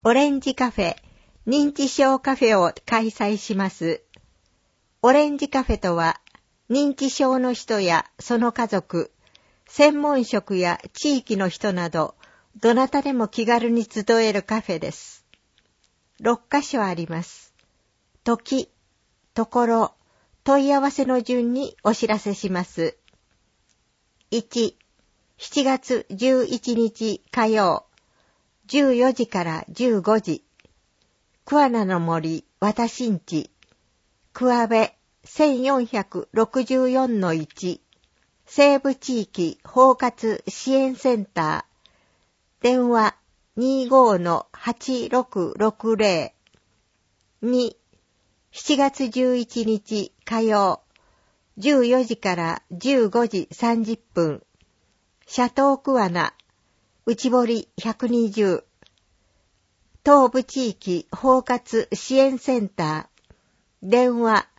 オレンジカフェ認知症カフェを開催します。オレンジカフェとは、認知症の人やその家族、専門職や地域の人など、どなたでも気軽に集えるカフェです。6カ所あります。時、ところ、問い合わせの順にお知らせします。1、7月11日火曜、14時から15時、桑名の森私んち、桑部 1464-1、西部地域包括支援センター、電話 25-8660、2、7月11日火曜、14時から15時30分、シャトー桑名、内堀120、東部地域包括支援センター、電話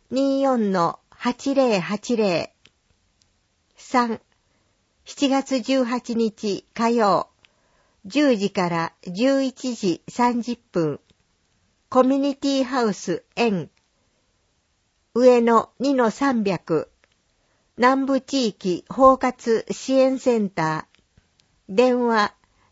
24-8080、3、7月18日火曜、10時から11時30分、コミュニティハウスN、上野 2-300、南部地域包括支援センター、電話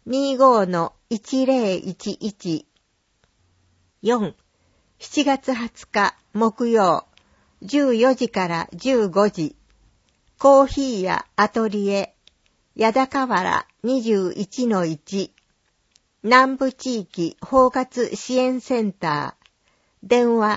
25-1011、4、7月20日木曜、14時から15時、コーヒーやアトリエ、矢田河原 21-1、南部地域包括支援センター、電話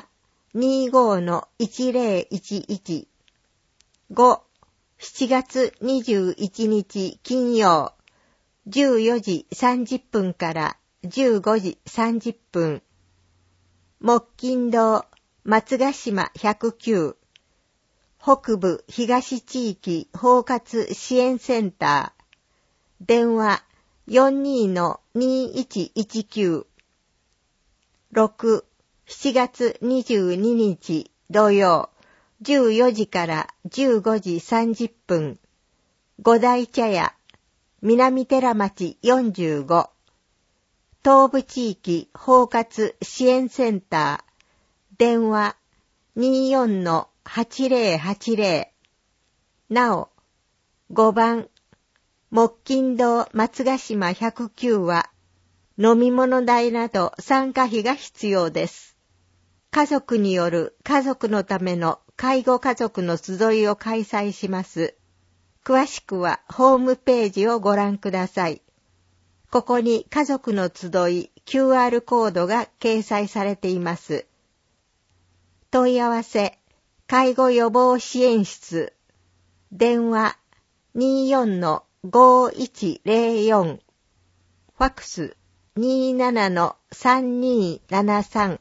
25-1011、5、7月21日金曜、14時30分から15時30分、木金堂松ヶ島109、北部東地域包括支援センター、電話 42-2119、6、7月22日土曜、14時から15時30分、五大茶屋、南寺町45、東部地域包括支援センター、電話 24-8080、なお、5番、木金堂松ヶ島109は、飲み物代など参加費が必要です。家族による家族のための介護家族の集いを開催します。詳しくはホームページをご覧ください。ここに家族の集い QR コードが掲載されています。問い合わせ、介護予防支援室、電話 24-5104、ファックス 27-3273。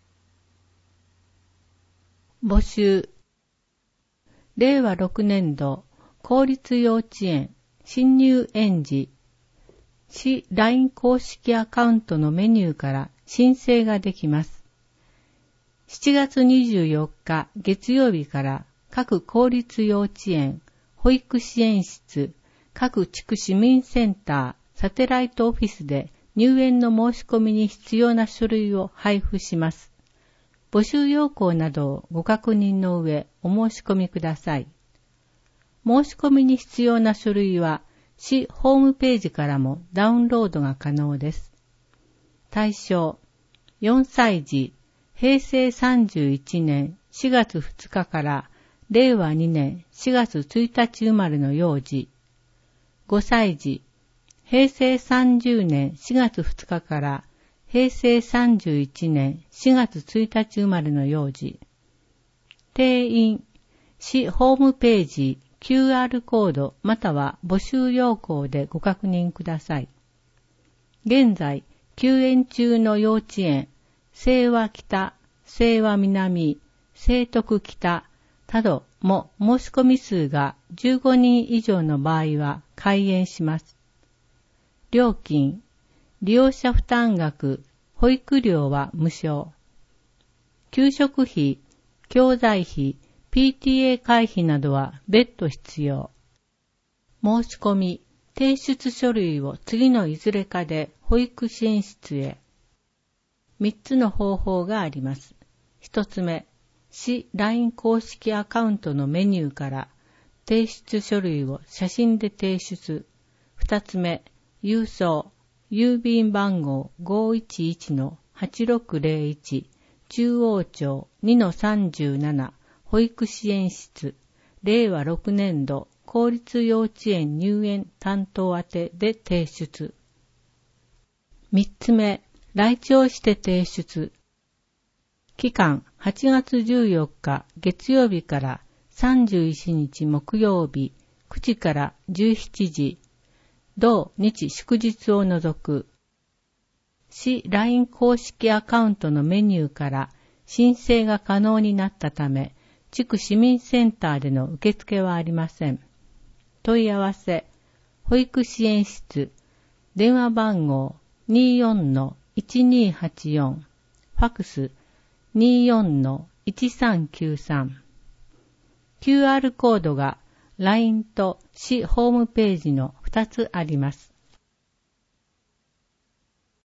募集。令和6年度公立幼稚園新入園児市 LINE 公式アカウントのメニューから申請ができます。7月24日月曜日から各公立幼稚園、保育支援室、各地区市民センター、サテライトオフィスで入園の申し込みに必要な書類を配布します。募集要項などをご確認の上お申し込みください。申し込みに必要な書類は市ホームページからもダウンロードが可能です。対象、4歳児、平成31年4月2日から令和2年4月1日生まれの幼児、5歳児、平成30年4月2日から平成31年4月1日生まれの幼児、定員、市ホームページ、QR コードまたは募集要項でご確認ください。現在、休園中の幼稚園、清和北、清和南、清徳北なども申し込み数が15人以上の場合は開園します。料金、利用者負担額、保育料は無償。給食費、教材費、PTA 会費などは別途必要。申し込み、提出書類を次のいずれかで保育支援室へ。 3つの方法があります。1つ目、市 LINE 公式アカウントのメニューから提出書類を写真で提出。2つ目、郵送、郵便番号 511-8601 中央町 2-37 保育支援室令和6年度公立幼稚園入園担当宛てで提出。3つ目、来庁して提出。期間8月14日月曜日から31日木曜日9時から17時、同日祝日を除く。市 LINE 公式アカウントのメニューから申請が可能になったため、地区市民センターでの受付はありません。問い合わせ、保育支援室、電話番号 24-1284、ファクス 24-1393。QR コードが LINE と市ホームページの2つあります。